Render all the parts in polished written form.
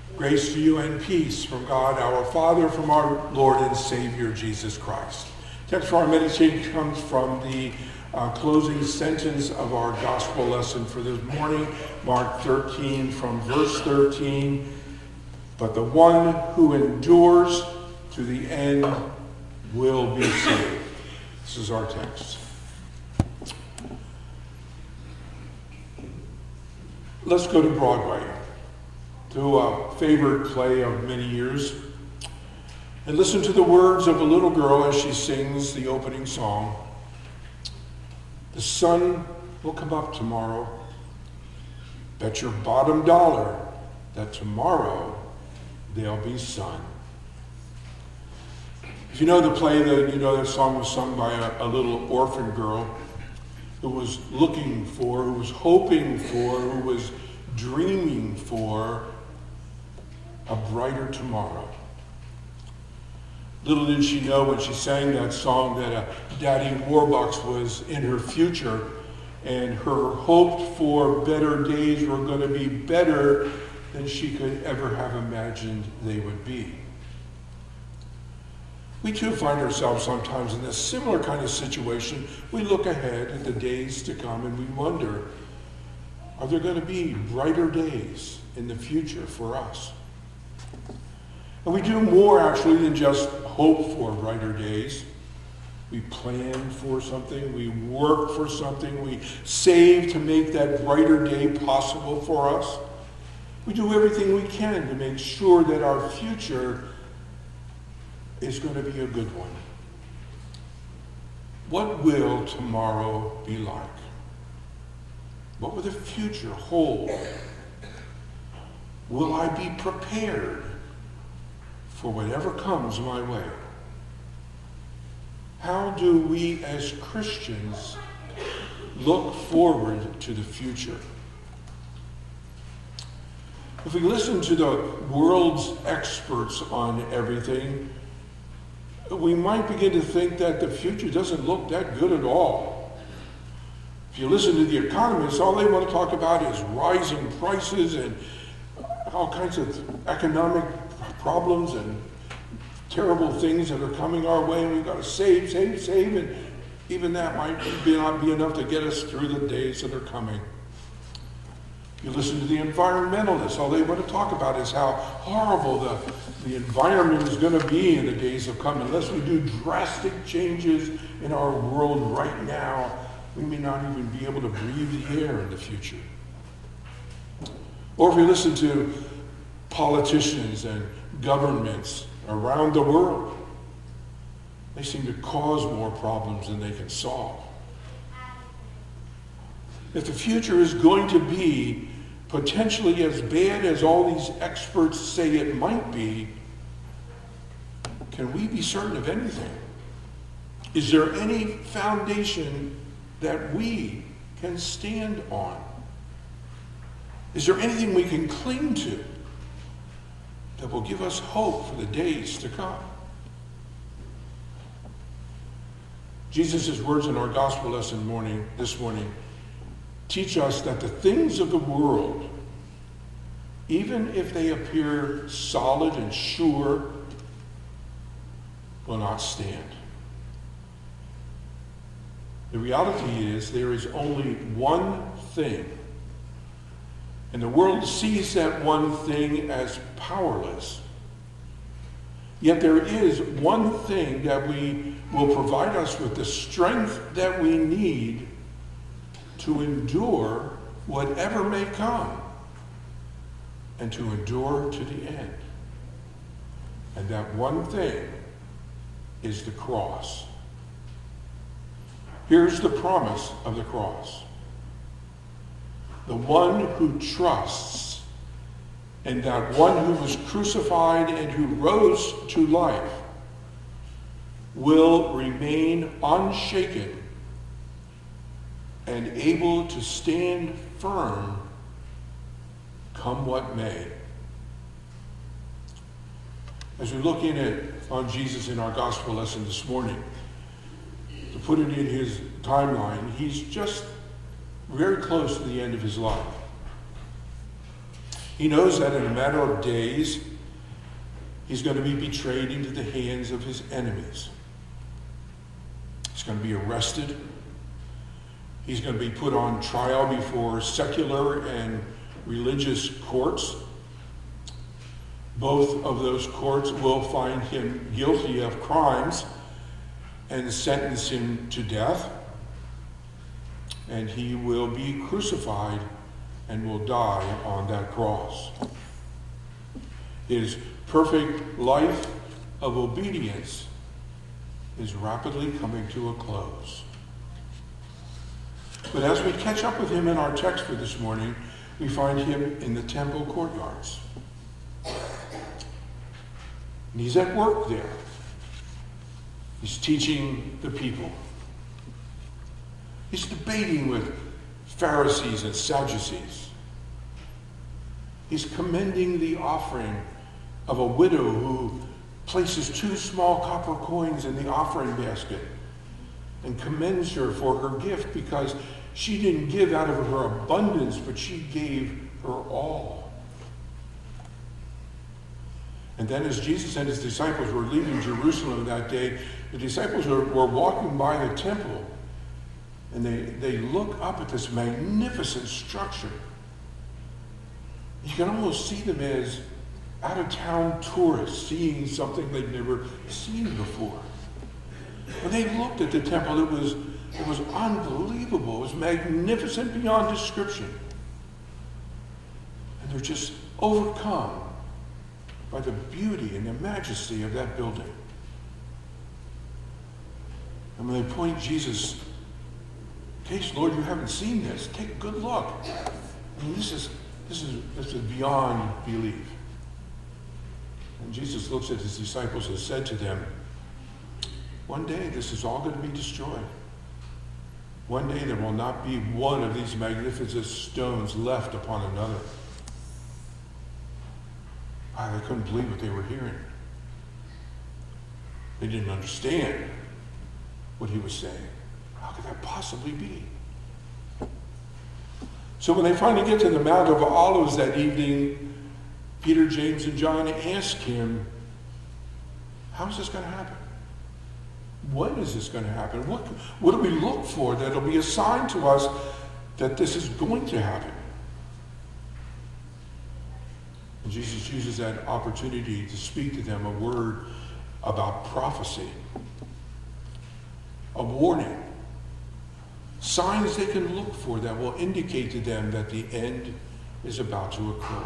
Grace to you and peace from God our Father, from our Lord and Savior Jesus Christ. Text for our meditation comes from the closing sentence of our gospel lesson for this morning, Mark 13 from verse 13. But the one who endures to the end will be saved. This is our text. Let's go to Broadway, to a favorite play of many years, and listen to the words of a little girl as she sings the opening song. The sun will come up tomorrow. Bet your bottom dollar that tomorrow there'll be sun. If you know the play, that song was sung by a little orphan girl who was looking for, who was hoping for, who was dreaming for a brighter tomorrow. Little did she know when she sang that song that a Daddy Warbucks was in her future, and her hoped for better days were going to be better than she could ever have imagined they would be. We too find ourselves sometimes in a similar kind of situation. We look ahead at the days to come and we wonder, are there going to be brighter days in the future for us? And we do more actually than just hope for brighter days. We plan for something, we work for something, we save to make that brighter day possible for us. We do everything we can to make sure that our future is going to be a good one. What will tomorrow be like? What will the future hold? Will I be prepared for whatever comes my way? How do we as Christians look forward to the future? If we listen to the world's experts on everything, we might begin to think that the future doesn't look that good at all. If you listen to the economists, all they want to talk about is rising prices and all kinds of economic problems and terrible things that are coming our way, and we've got to save, and even that might not be enough to get us through the days that are coming. You listen to the environmentalists, all they want to talk about is how horrible the environment is going to be in the days of come. Unless we do drastic changes in our world right now, we may not even be able to breathe the air in the future. Or if you listen to politicians and governments around the world, they seem to cause more problems than they can solve. If the future is going to be potentially as bad as all these experts say it might be, can we be certain of anything? Is there any foundation that we can stand on? Is there anything we can cling to that will give us hope for the days to come? Jesus' words in our gospel lesson this morning teach us that the things of the world, even if they appear solid and sure, will not stand. The reality is there is only one thing, and the world sees that one thing as powerless. Yet there is one thing that will provide us with the strength that we need to endure whatever may come, and to endure to the end. And that one thing is the cross. Here's the promise of the cross. The one who trusts in that one who was crucified and who rose to life will remain unshaken and able to stand firm come what may. As we look on Jesus in our gospel lesson this morning, to put it in his timeline, he's just very close to the end of his life. He knows that in a matter of days, he's going to be betrayed into the hands of his enemies. He's going to be arrested. He's going to be put on trial before secular and religious courts. Both of those courts will find him guilty of crimes and sentence him to death. And he will be crucified and will die on that cross. His perfect life of obedience is rapidly coming to a close. But as we catch up with him in our text for this morning, we find him in the temple courtyards. And he's at work there. He's teaching the people. He's debating with Pharisees and Sadducees. He's commending the offering of a widow who places 2 small copper coins in the offering basket and commends her for her gift because she didn't give out of her abundance, but she gave her all. And then as Jesus and his disciples were leaving Jerusalem that day, the disciples were walking by the temple, and they look up at this magnificent structure. You can almost see them as out-of-town tourists seeing something they'd never seen before. When they looked at the temple, it was unbelievable. It was magnificent beyond description. And they're just overcome by the beauty and the majesty of that building. And when they point Jesus, "Taste, Lord, you haven't seen this. Take a good look." I mean, this is beyond belief. And Jesus looks at his disciples and said to them, "One day this is all going to be destroyed. One day there will not be one of these magnificent stones left upon another." They couldn't believe what they were hearing. They didn't understand what he was saying. How could that possibly be? So when they finally get to the Mount of Olives that evening, Peter, James, and John ask him, "How is this going to happen? When is this going to happen? What do we look for that'll be a sign to us that this is going to happen?" And Jesus uses that opportunity to speak to them a word about prophecy, a warning, signs they can look for that will indicate to them that the end is about to occur.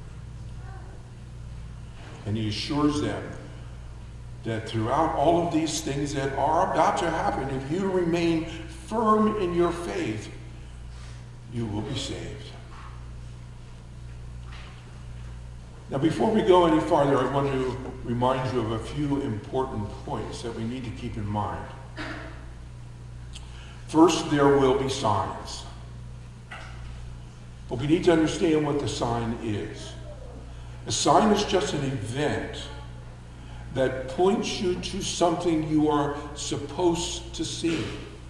And he assures them that throughout all of these things that are about to happen, if you remain firm in your faith, you will be saved. Now, before we go any farther, I want to remind you of a few important points that we need to keep in mind. First, there will be signs. But we need to understand what the sign is. A sign is just an event that points you to something you are supposed to see.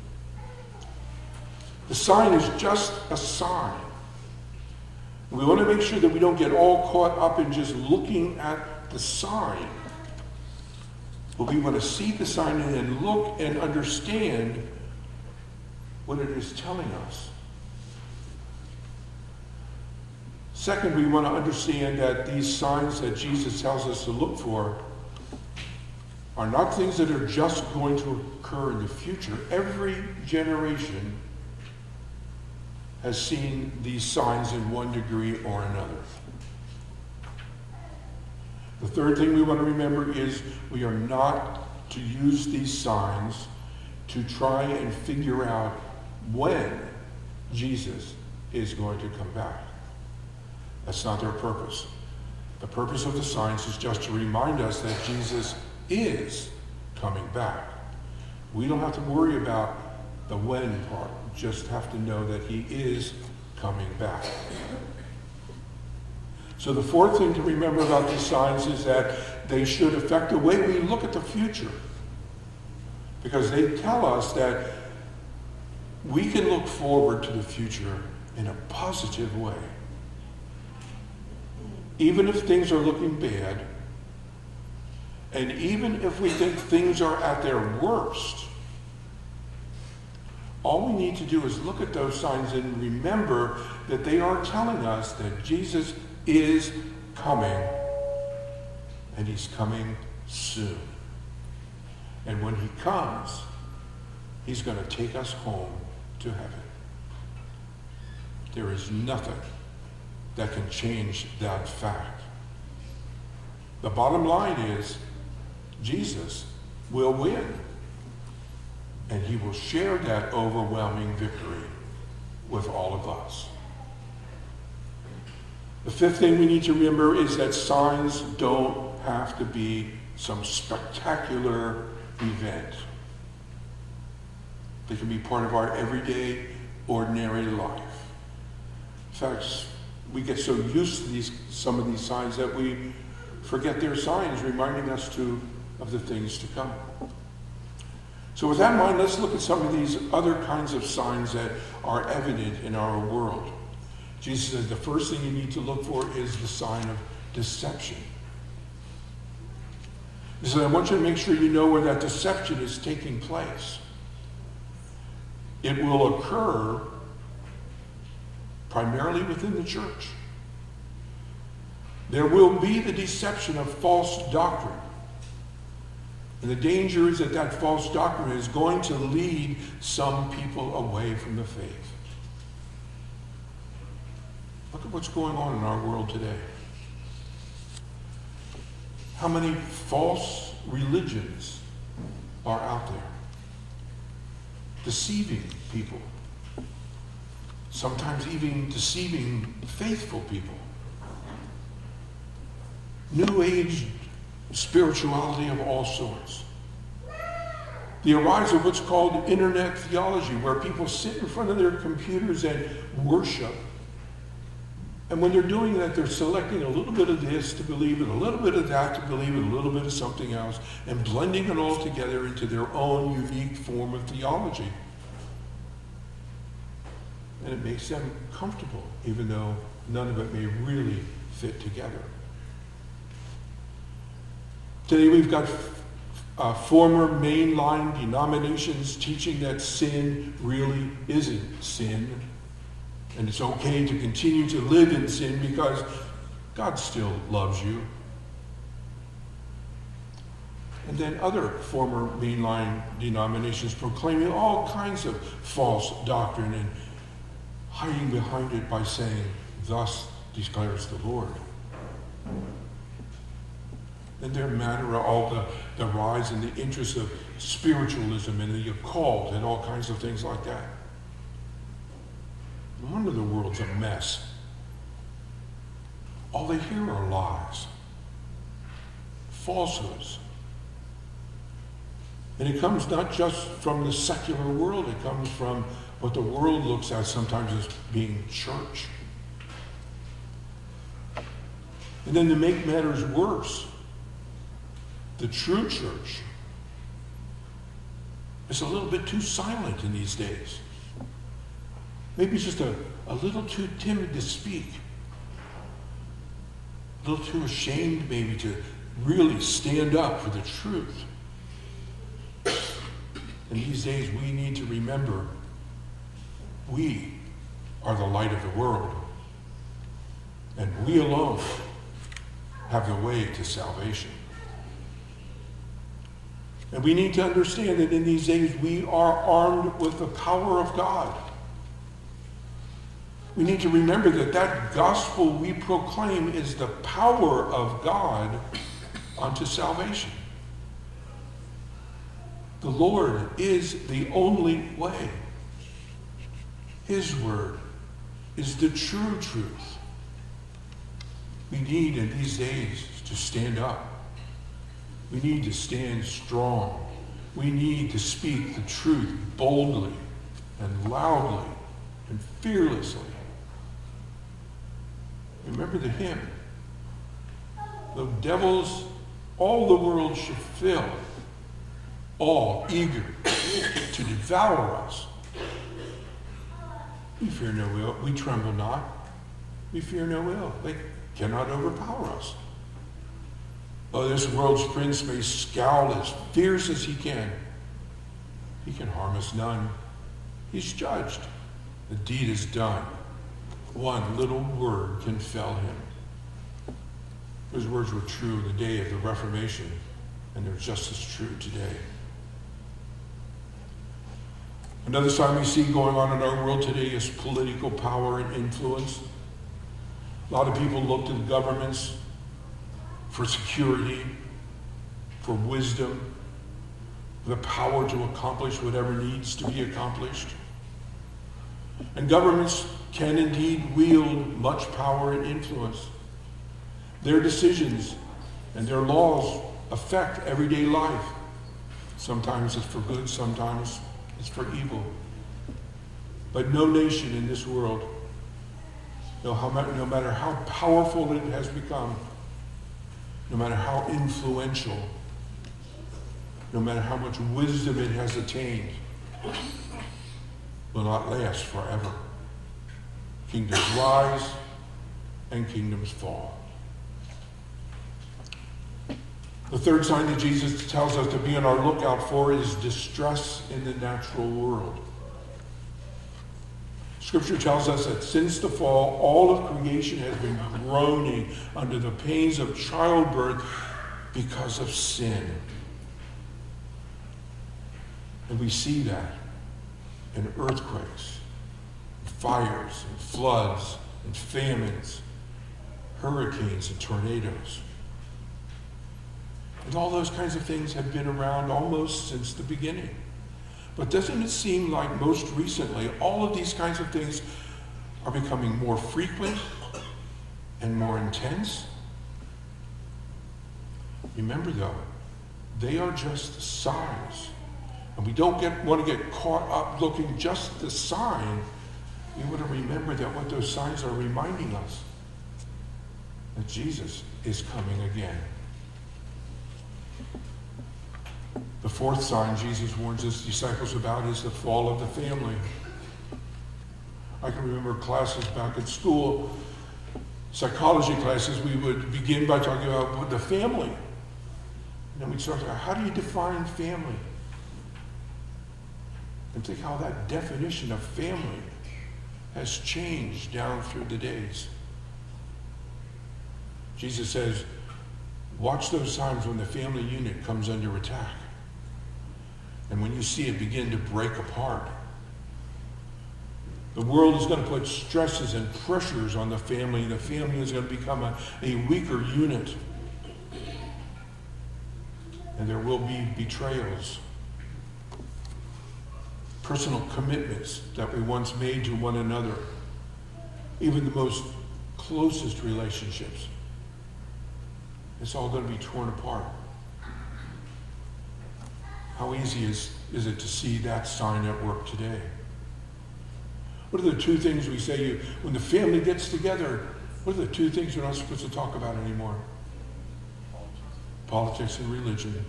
The sign is just a sign. We want to make sure that we don't get all caught up in just looking at the sign. But we want to see the sign and then look and understand what it is telling us. Second, we want to understand that these signs that Jesus tells us to look for are not things that are just going to occur in the future. Every generation has seen these signs in one degree or another. The third thing we want to remember is we are not to use these signs to try and figure out when Jesus is going to come back. That's not their purpose. The purpose of the signs is just to remind us that Jesus is coming back. We don't have to worry about the when part. We just have to know that he is coming back. So the fourth thing to remember about these signs is that they should affect the way we look at the future. Because they tell us that we can look forward to the future in a positive way. even if things are looking bad, and even if we think things are at their worst, all we need to do is look at those signs and remember that they are telling us that Jesus is coming, and he's coming soon. And when he comes, he's going to take us home to heaven. There is nothing that can change that fact. The bottom line is Jesus will win, and he will share that overwhelming victory with all of us. The fifth thing we need to remember is that signs don't have to be some spectacular event. They can be part of our everyday, ordinary life. In fact, we get so used to some of these signs that we forget they're signs reminding us of the things to come. So with that in mind, let's look at some of these other kinds of signs that are evident in our world. Jesus says the first thing you need to look for is the sign of deception. He said, I want you to make sure you know where that deception is taking place. It will occur primarily within the church. There will be the deception of false doctrine. And the danger is that that false doctrine is going to lead some people away from the faith. Look at what's going on in our world today. How many false religions are out there? Deceiving people. Sometimes even deceiving faithful people. New Age spirituality of all sorts. The rise of what's called internet theology, where people sit in front of their computers and worship. And when they're doing that, they're selecting a little bit of this to believe it, a little bit of that to believe it, a little bit of something else, and blending it all together into their own unique form of theology. And it makes them comfortable, even though none of it may really fit together. Today we've got former mainline denominations teaching that sin really isn't sin. And it's okay to continue to live in sin because God still loves you. And then other former mainline denominations proclaiming all kinds of false doctrine and hiding behind it by saying, thus declares the Lord. And their matter are all the rise in the interest of spiritualism and the occult and all kinds of things like that. No wonder the world's a mess. All they hear are lies, falsehoods. And it comes not just from the secular world, it comes from what the world looks at sometimes as being church. And then to make matters worse, the true church is a little bit too silent in these days. Maybe just a little too timid to speak. A little too ashamed maybe to really stand up for the truth. In these days we need to remember we are the light of the world. And we alone have the way to salvation. And we need to understand that in these days we are armed with the power of God. We need to remember that that gospel we proclaim is the power of God unto salvation. The Lord is the only way. His word is the true truth. We need in these days to stand up. We need to stand strong. We need to speak the truth boldly and loudly and fearlessly. Remember the hymn. The devils, all the world should fill, all eager to devour us. We fear no ill. We tremble not. We fear no ill. cannot overpower us. Though this world's prince may scowl as fierce as he can harm us none. He's judged. The deed is done. One little word can fell him. Those words were true in the day of the Reformation, and they're just as true today. Another sign we see going on in our world today is political power and influence. A lot of people look to the governments for security, for wisdom, the power to accomplish whatever needs to be accomplished. And governments can indeed wield much power and influence. Their decisions and their laws affect everyday life. Sometimes it's for good, sometimes it's for evil. But no nation in this world, no matter how powerful it has become, no matter how influential, no matter how much wisdom it has attained, will not last forever. Kingdoms rise and kingdoms fall. The third sign that Jesus tells us to be on our lookout for is distress in the natural world. Scripture tells us that since the fall, all of creation has been groaning under the pains of childbirth because of sin. And we see that in earthquakes, fires, and floods, and famines, hurricanes, and tornadoes. And all those kinds of things have been around almost since the beginning. But doesn't it seem like most recently, all of these kinds of things are becoming more frequent and more intense? Remember though, they are just signs. And we don't want to get caught up looking just at the sign. We want to remember that what those signs are reminding us, that Jesus is coming again. The fourth sign Jesus warns his disciples about is the fall of the family. I can remember classes back at school, psychology classes, we would begin by talking about the family. And then we'd start talking, how do you define family? And think how that definition of family has changed down through the days. Jesus says, watch those times when the family unit comes under attack. And when you see it begin to break apart, the world is going to put stresses and pressures on the family. The family is going to become a weaker unit. And there will be betrayals, personal commitments that we once made to one another, even the most closest relationships. It's all going to be torn apart. How easy is it to see that sign at work today? What are the two things we say when the family gets together? What are the two things we're not supposed to talk about anymore? Politics and religion.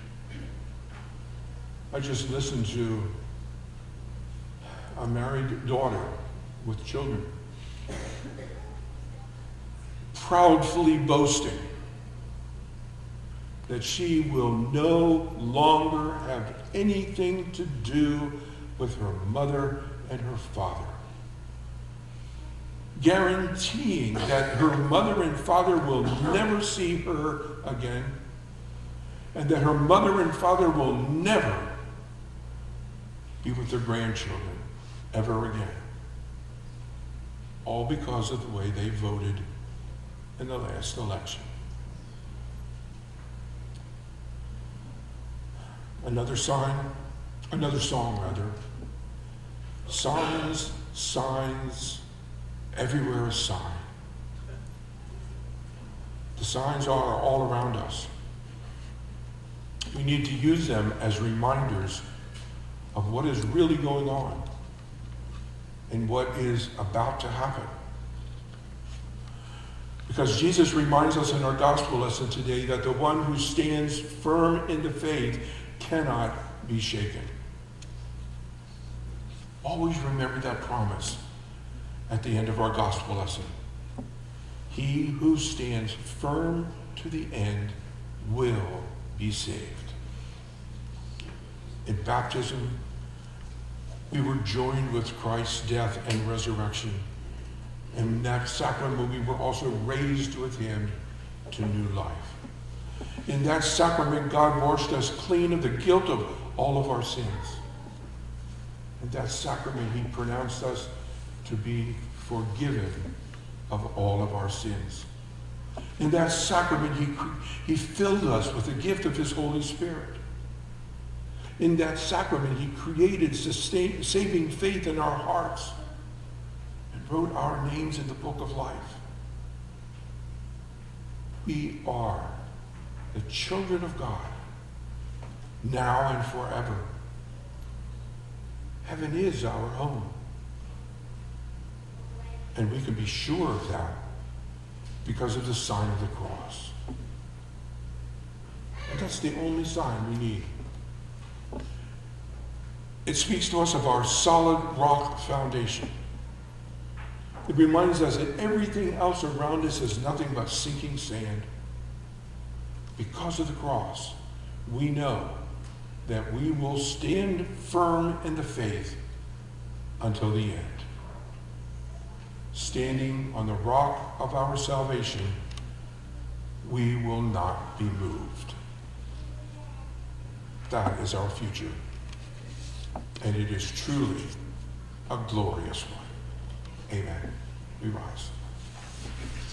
I just listened to a married daughter with children proudly boasting that she will no longer have anything to do with her mother and her father, guaranteeing that her mother and father will never see her again, and that her mother and father will never be with their grandchildren ever again. All because of the way they voted in the last election. Another song. Signs, everywhere a sign. The signs are all around us. We need to use them as reminders of what is really going on and what is about to happen. Because Jesus reminds us in our gospel lesson today that the one who stands firm in the faith cannot be shaken. Always remember that promise at the end of our gospel lesson. He who stands firm to the end will be saved. In baptism, we were joined with Christ's death and resurrection. In that sacrament, we were also raised with him to new life. In that sacrament, God washed us clean of the guilt of all of our sins. In that sacrament, he pronounced us to be forgiven of all of our sins. In that sacrament, he filled us with the gift of his Holy Spirit. In that sacrament, he created saving faith in our hearts and wrote our names in the book of life. We are the children of God, now and forever. Heaven is our home. And we can be sure of that because of the sign of the cross. And that's the only sign we need. It speaks to us of our solid rock foundation. It reminds us that everything else around us is nothing but sinking sand. Because of the cross, we know that we will stand firm in the faith until the end. Standing on the rock of our salvation, we will not be moved. That is our future. And it is truly a glorious one. Amen. We rise.